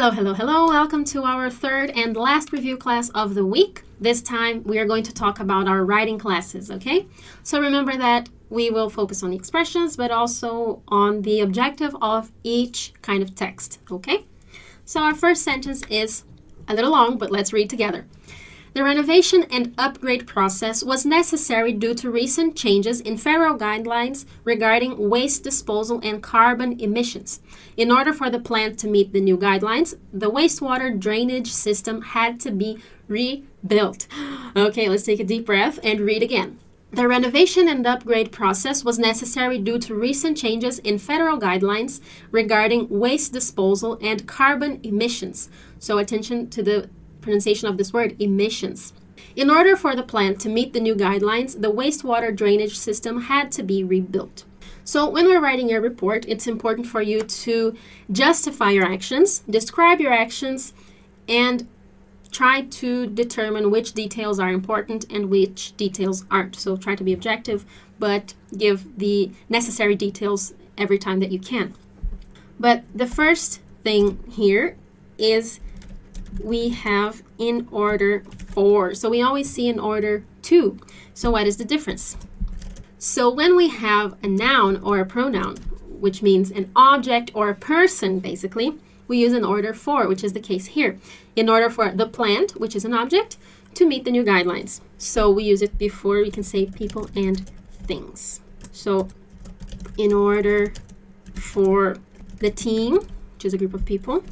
Hello, hello, hello. Welcome to our third and last review class of the week. This time we are going to talk about our writing classes, okay? So remember that we will focus on the expressions, but also on the objective of each kind of text, okay? So our first sentence is a little long, but let's read together. The renovation and upgrade process was necessary due to recent changes in federal guidelines regarding waste disposal and carbon emissions. In order for the plant to meet the new guidelines, the wastewater drainage system had to be rebuilt. Okay, let's take a deep breath and read again. The renovation and upgrade process was necessary due to recent changes in federal guidelines regarding waste disposal and carbon emissions. So attention to the pronunciation of this word, emissions. In order for the plant to meet the new guidelines, the wastewater drainage system had to be rebuilt. So when we're writing your report, it's important for you to justify your actions, describe your actions, and try to determine which details are important and which details aren't. So try to be objective, but give the necessary details every time that you can. But the first thing here is we have in order for. So we always see in order to. So what is the difference? So when we have a noun or a pronoun, which means an object or a person, basically, we use in order for, which is the case here. In order for the plant, which is an object, to meet the new guidelines. So we use it before we can say people and things. So in order for the team, which is a group of people,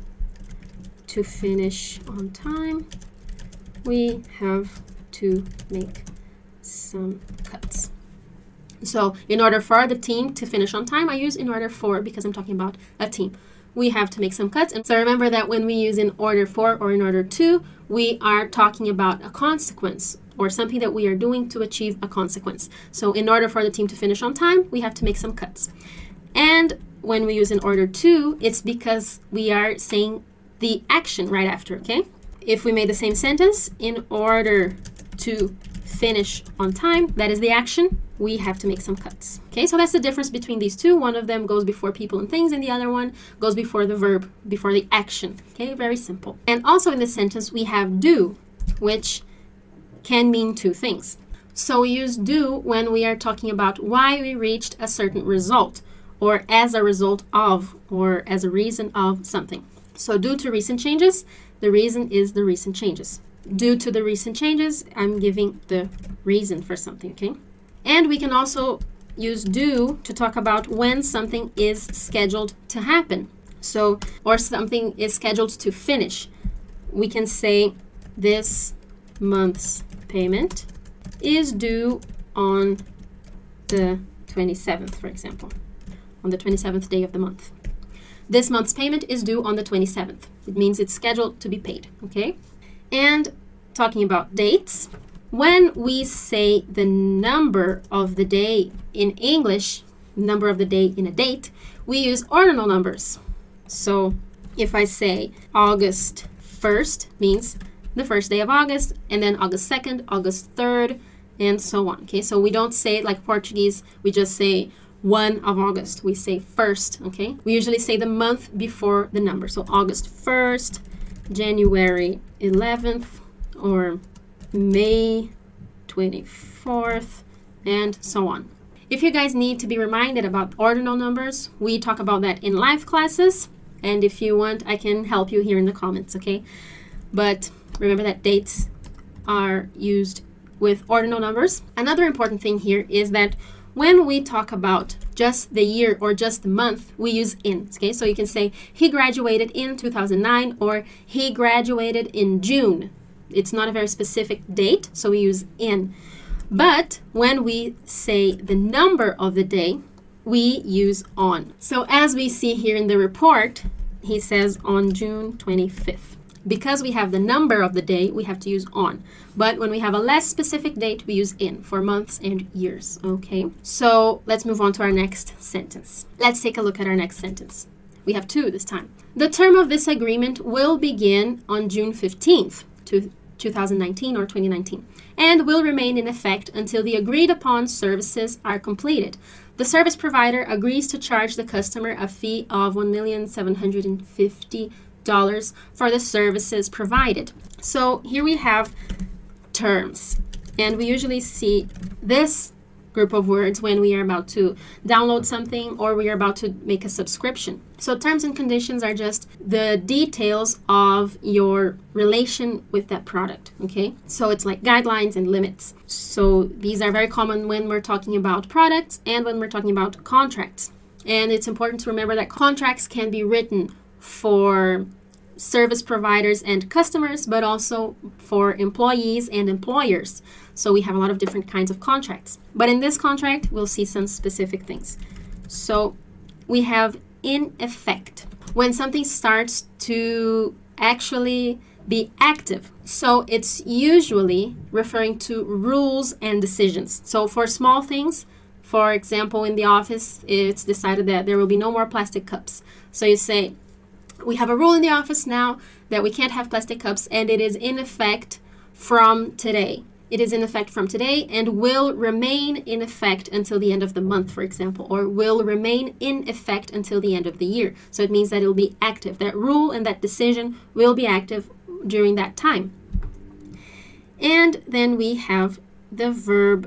to finish on time, we have to make some cuts. So in order for the team to finish on time, I use in order for because I'm talking about a team. We have to make some cuts. And so remember that when we use in order for or in order to, we are talking about a consequence or something that we are doing to achieve a consequence. So in order for the team to finish on time, we have to make some cuts. And when we use in order to, it's because we are saying the action right after, okay? If we made the same sentence, in order to finish on time, that is the action, we have to make some cuts. Okay, so that's the difference between these two. One of them goes before people and things, and the other one goes before the verb, before the action. Okay, very simple. And also in this sentence, we have do, which can mean two things. So we use do when we are talking about why we reached a certain result, or as a result of, or as a reason of something. So due to recent changes, the reason is the recent changes. Due to the recent changes, I'm giving the reason for something, okay? And we can also use do to talk about when something is scheduled to happen. So, or something is scheduled to finish. We can say this month's payment is due on the 27th, for example, on the 27th day of the month. This month's payment is due on the 27th. It means it's scheduled to be paid, okay? And talking about dates, when we say the number of the day in English, number of the day in a date, we use ordinal numbers. So if I say August 1st means the first day of August, and then August 2nd, August 3rd, and so on, okay? So we don't say it like Portuguese, we just say 1 of August. We say first, okay? We usually say the month before the number. So August 1st, January 11th, or May 24th, and so on. If you guys need to be reminded about ordinal numbers, we talk about that in live classes. And if you want, I can help you here in the comments, okay? But remember that dates are used with ordinal numbers. Another important thing here is that when we talk about just the year or just the month, we use in, okay? So you can say he graduated in 2009 or he graduated in June. It's not a very specific date, so we use in. But when we say the number of the day, we use on. So as we see here in the report, he says on June 25th. Because we have the number of the day, we have to use on. But when we have a less specific date, we use in for months and years, okay? So let's move on to our next sentence. Let's take a look at our next sentence. We have two this time. The term of this agreement will begin on June 15th, 2019 or 2019, and will remain in effect until the agreed upon services are completed. The service provider agrees to charge the customer a fee of $1,750,000 for the services provided. So here we have terms, and we usually see this group of words when we are about to download something or we are about to make a subscription. So terms and conditions are just the details of your relation with that product, okay? So it's like guidelines and limits. So these are very common when we're talking about products and when we're talking about contracts. And it's important to remember that contracts can be written for service providers and customers, but also for employees and employers. So we have a lot of different kinds of contracts. But in this contract, we'll see some specific things. So we have in effect, when something starts to actually be active. So it's usually referring to rules and decisions. So for small things, for example, in the office, it's decided that there will be no more plastic cups. So you say, we have a rule in the office now that we can't have plastic cups, and it is in effect from today. It is in effect from today and will remain in effect until the end of the month, for example, or will remain in effect until the end of the year. So it means that it will be active. That rule and that decision will be active during that time. And then we have the verb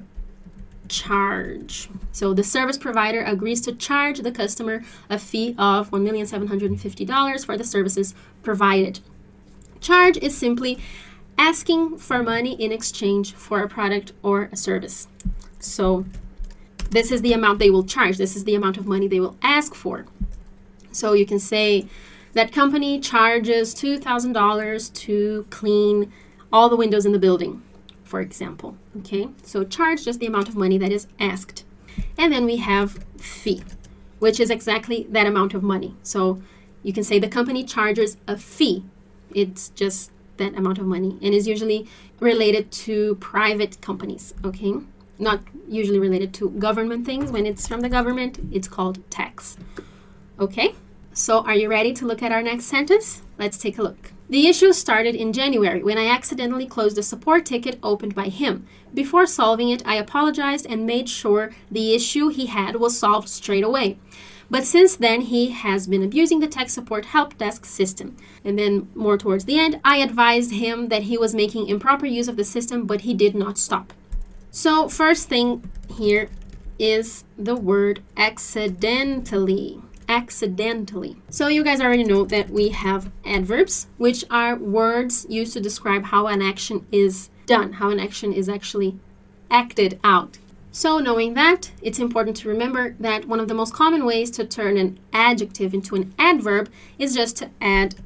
charge. So the service provider agrees to charge the customer a fee of $1,750,000 for the services provided. Charge is simply asking for money in exchange for a product or a service. So this is the amount they will charge. This is the amount of money they will ask for. So you can say that company charges $2,000 to clean all the windows in the building, for example. Okay, so charge, just the amount of money that is asked. And then we have fee, which is exactly that amount of money. So you can say the company charges a fee. It's just that amount of money, and is usually related to private companies, okay? Not usually related to government things. When it's from the government, it's called tax. Okay, so are you ready to look at our next sentence? Let's take a look. The issue started in January when I accidentally closed a support ticket opened by him. Before solving it, I apologized and made sure the issue he had was solved straight away. But since then, he has been abusing the tech support help desk system. And then more towards the end, I advised him that he was making improper use of the system, but he did not stop. So first thing here is the word accidentally. Accidentally. So you guys already know that we have adverbs, which are words used to describe how an action is done, how an action is actually acted out. So knowing that, it's important to remember that one of the most common ways to turn an adjective into an adverb is just to add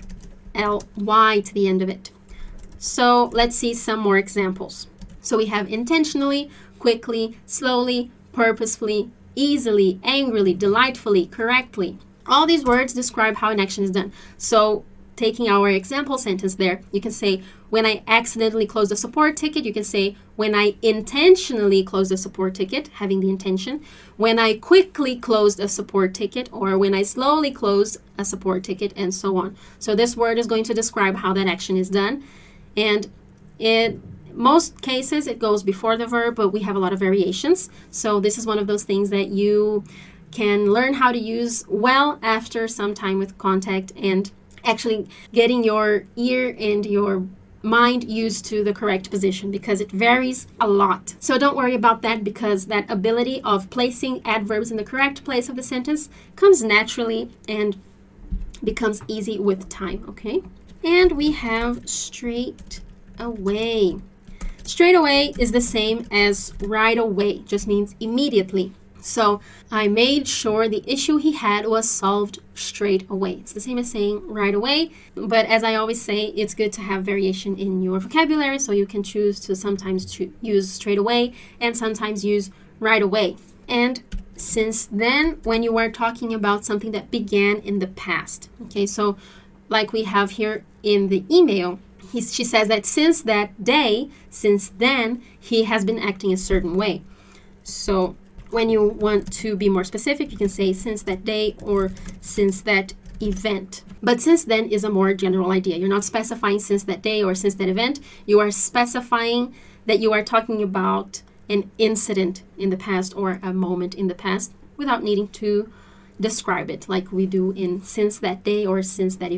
ly to the end of it. So let's see some more examples. So we have intentionally, quickly, slowly, purposefully, easily, angrily, delightfully, correctly. All these words describe how an action is done. So taking our example sentence there, you can say, when I accidentally closed a support ticket. You can say, when I intentionally closed a support ticket, having the intention. When I quickly closed a support ticket, or when I slowly closed a support ticket, and so on. So this word is going to describe how that action is done. And in most cases, it goes before the verb, but we have a lot of variations. So this is one of those things that you can learn how to use well after some time with contact and actually getting your ear and your mind used to the correct position, because it varies a lot. So don't worry about that, because that ability of placing adverbs in the correct place of the sentence comes naturally and becomes easy with time, okay? And we have straight away. Straight away is the same as right away, just means immediately. So I made sure the issue he had was solved straight away. It's the same as saying right away, but as I always say, it's good to have variation in your vocabulary, so you can choose to sometimes use straight away and sometimes use right away. And since then, when you are talking about something that began in the past, okay, so like we have here in the email, she says that since that day, since then, he has been acting a certain way. So when you want to be more specific, you can say since that day or since that event. But since then is a more general idea. You're not specifying since that day or since that event. You are specifying that you are talking about an incident in the past or a moment in the past without needing to describe it like we do in since that day or since that event.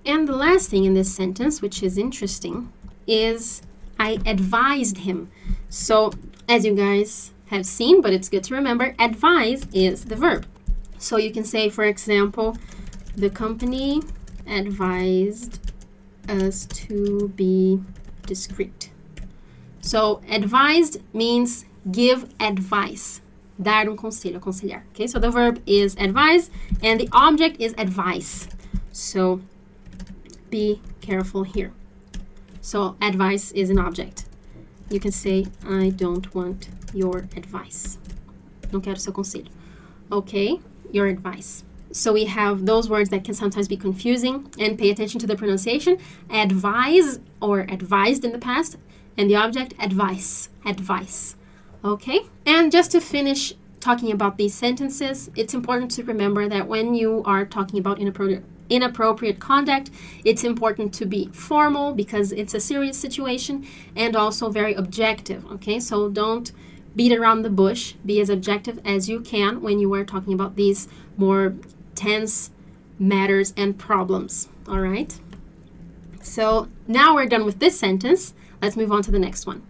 And the last thing in this sentence, which is interesting, is I advised him. So as you guys have seen, but it's good to remember, advise is the verb. So you can say, for example, the company advised us to be discreet. So advised means give advice. Dar conselho, aconselhar. Okay, so the verb is advise and the object is advice. So be careful here. So advice is an object. You can say, I don't want your advice. Não quero seu conselho. Okay, your advice. So we have those words that can sometimes be confusing, and pay attention to the pronunciation. Advise or advised in the past, and the object advice, advice. Okay, and just to finish talking about these sentences, it's important to remember that when you are talking about inappropriate conduct, it's important to be formal because it's a serious situation, and also very objective. Okay, so don't beat around the bush. Be as objective as you can when you are talking about these more tense matters and problems. All right, so now we're done with this sentence. Let's move on to the next one.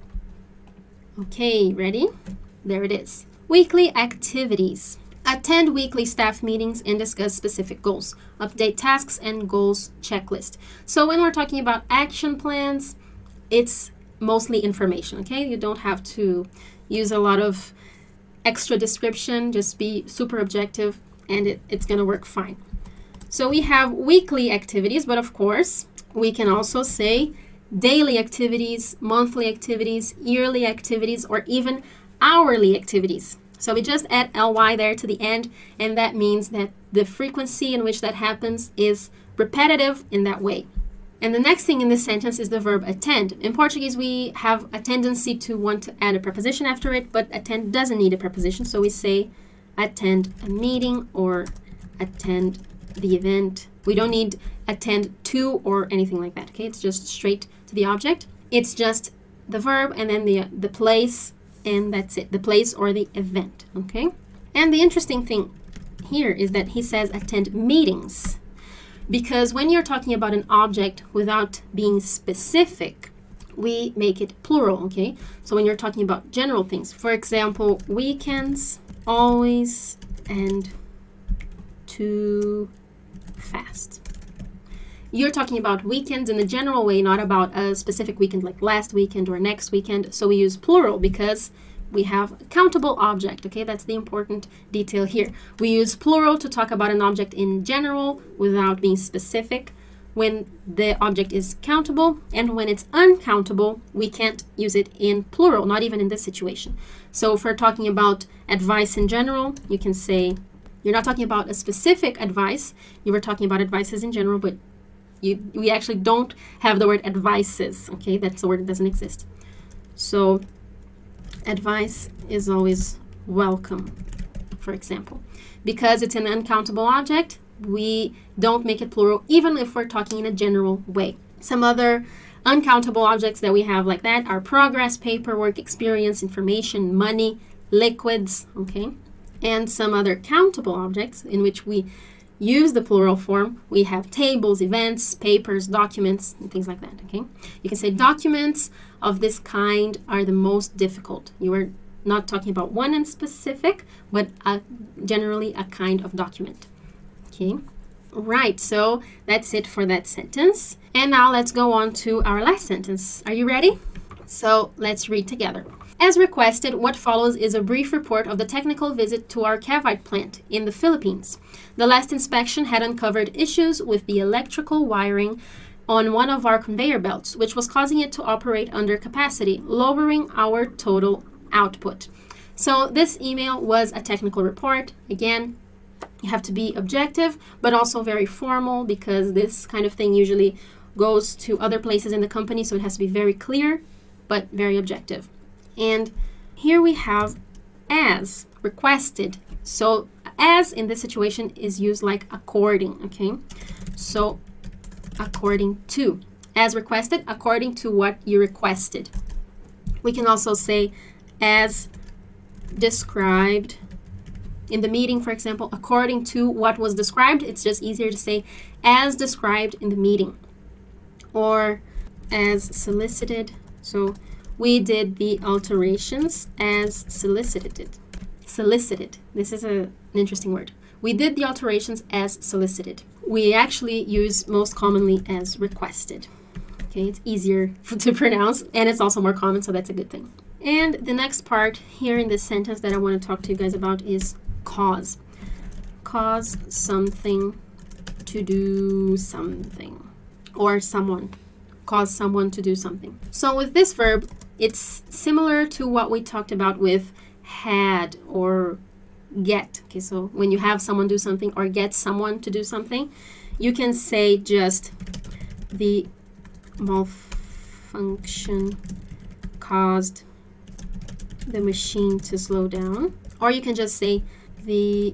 Okay, ready? There it is. Weekly activities. Attend weekly staff meetings and discuss specific goals. Update tasks and goals checklist. So when we're talking about action plans, it's mostly information, okay? You don't have to use a lot of extra description. Just be super objective and it's going to work fine. So we have weekly activities, but of course, we can also say daily activities, monthly activities, yearly activities, or even hourly activities. So we just add ly there to the end, and that means that the frequency in which that happens is repetitive in that way. And the next thing in this sentence is the verb attend. In Portuguese, we have a tendency to want to add a preposition after it, but attend doesn't need a preposition, so we say attend a meeting or attend the event. We don't need attend to or anything like that, okay? It's just straight to the object. It's just the verb and then the place, and that's it. The place or the event, okay? And the interesting thing here is that he says attend meetings, because when you're talking about an object without being specific, we make it plural, okay? So when you're talking about general things, for example, weekends always end too fast. You're talking about weekends in the general way, not about a specific weekend like last weekend or next weekend. So we use plural because we have a countable object, okay? That's the important detail here. We use plural to talk about an object in general without being specific when the object is countable, and when it's uncountable, we can't use it in plural, not even in this situation. So if we're talking about advice in general, you can say, you're not talking about a specific advice, you were talking about advices in general, but we actually don't have the word advices, okay? That's a word that doesn't exist. So advice is always welcome, for example. Because it's an uncountable object, we don't make it plural, even if we're talking in a general way. Some other uncountable objects that we have like that are progress, paperwork, experience, information, money, liquids, okay? And some other countable objects in which we use the plural form, we have tables, events, papers, documents, and things like that, okay? You can say documents of this kind are the most difficult. You are not talking about one in specific, but generally a kind of document, okay? Right, so that's it for that sentence. And now let's go on to our last sentence. Are you ready? So let's read together. As requested, what follows is a brief report of the technical visit to our Cavite plant in the Philippines. The last inspection had uncovered issues with the electrical wiring on one of our conveyor belts, which was causing it to operate under capacity, lowering our total output. So this email was a technical report. Again, you have to be objective, but also very formal, because this kind of thing usually goes to other places in the company, so it has to be very clear, but very objective. And here we have as requested. So as in this situation is used like according, okay? So according to. As requested, according to what you requested. We can also say as described in the meeting, for example, according to what was described. It's just easier to say as described in the meeting, or as solicited. So we did the alterations as solicited. Solicited. This is an interesting word. We did the alterations as solicited. We actually use most commonly as requested. Okay, it's easier to pronounce, and it's also more common, so that's a good thing. And the next part here in this sentence that I want to talk to you guys about is cause. Cause something to do something, or someone. Cause someone to do something. So with this verb, it's similar to what we talked about with had or get. Okay, so when you have someone do something or get someone to do something, you can say just the malfunction caused the machine to slow down, or you can just say the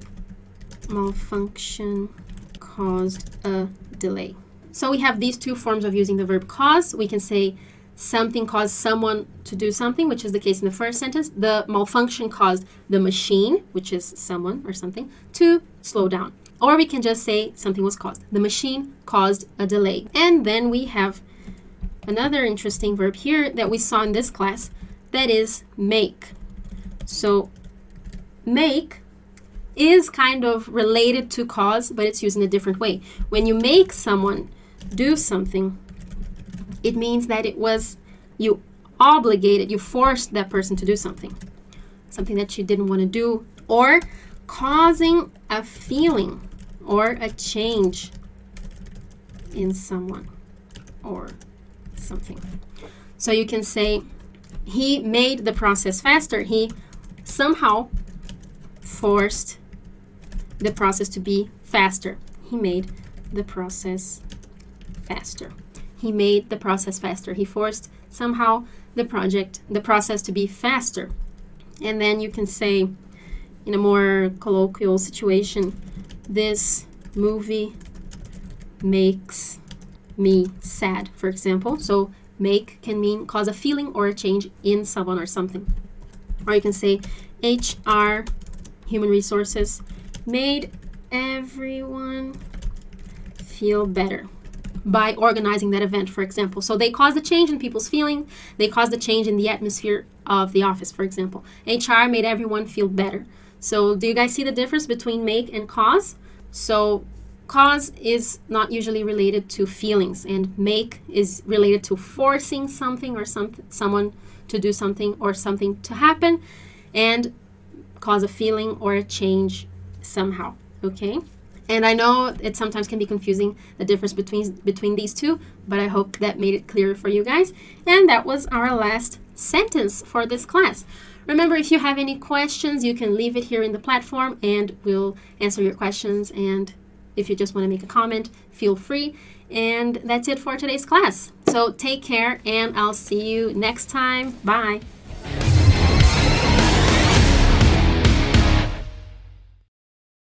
malfunction caused a delay. So we have these two forms of using the verb cause. We can say something caused someone to do something, which is the case in the first sentence. The malfunction caused the machine, which is someone or something, to slow down. Or we can just say something was caused. The machine caused a delay. And then we have another interesting verb here that we saw in this class, that is make. So make is kind of related to cause, but it's used in a different way. When you make someone do something, it means that it was, you obligated, you forced that person to do something that you didn't want to do, or causing a feeling or a change in someone or something. So you can say he made the process faster. He somehow forced the process to be faster. He made the process faster. He made the process faster. He forced somehow the process to be faster. And then you can say, in a more colloquial situation, this movie makes me sad, for example. So make can mean cause a feeling or a change in someone or something. Or you can say HR, human resources, made everyone feel better by organizing that event, for example. So they caused a change in people's feeling. They caused a change in the atmosphere of the office, for example. HR made everyone feel better. So do you guys see the difference between make and cause? So cause is not usually related to feelings, and make is related to forcing something or someone to do something or something to happen, and cause a feeling or a change somehow, okay? And I know it sometimes can be confusing, the difference between these two, but I hope that made it clear for you guys. And that was our last sentence for this class. Remember, if you have any questions, you can leave it here in the platform and we'll answer your questions. And if you just want to make a comment, feel free. And that's it for today's class. So take care, and I'll see you next time. Bye.